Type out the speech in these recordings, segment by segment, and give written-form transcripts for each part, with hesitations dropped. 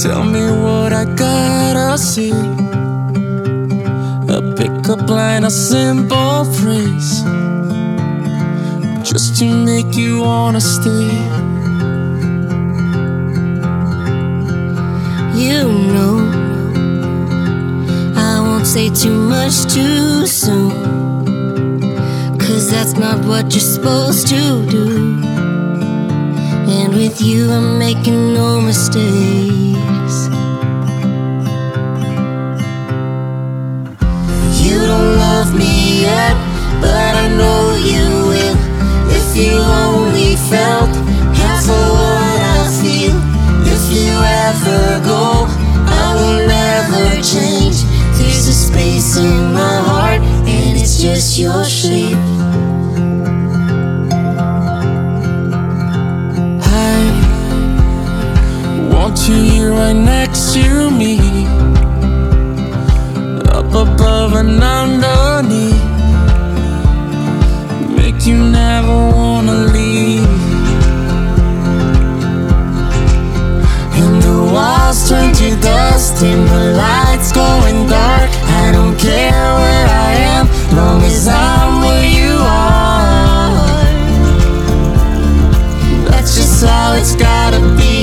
Tell me what I gotta see. A pickup line, a simple phrase, just to make you wanna stay. You know, I won't say too much too soon, 'cause that's not what you're supposed to do. And with you I'm making no mistakes. You don't love me yet, but I know you will. If you only felt half of what I feel. If you ever go, I will never change. There's a space in my heart, and it's just your shape. I want you here right next to me, up above and underneath, make you never wanna leave. And the walls turn to dust and the lights going dark. I don't care where I am, long as I'm where you are. That's just how it's gotta be.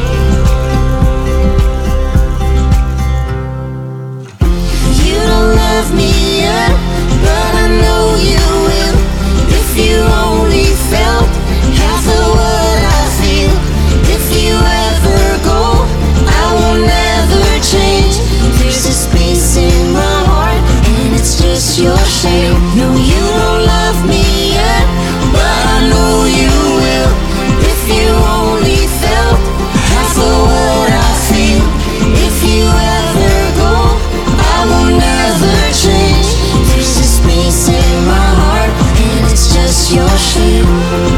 You don't love me yet, but I know you will. If you only felt half of what I feel. If you ever go, I will never change. There's a space in my heart, and it's just your shape. No, you don't love me yet, but I know you will. If you only felt half of what I feel. If you ever go, I will never change. There's a space in my heart, and it's just your shape.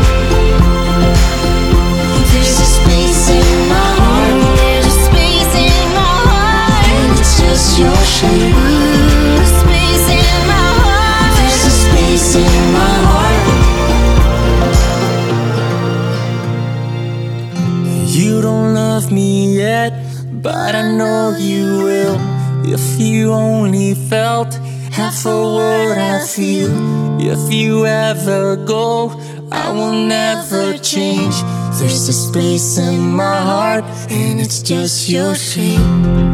There's a space in my heart. There's a space in my heart, and it's just your shape. Space in my heart. There's a space in my heart. You don't love me yet, but I know you will. If you only felt half of what I feel. If you ever go, I will never change. There's a space in my heart, and it's just your shape.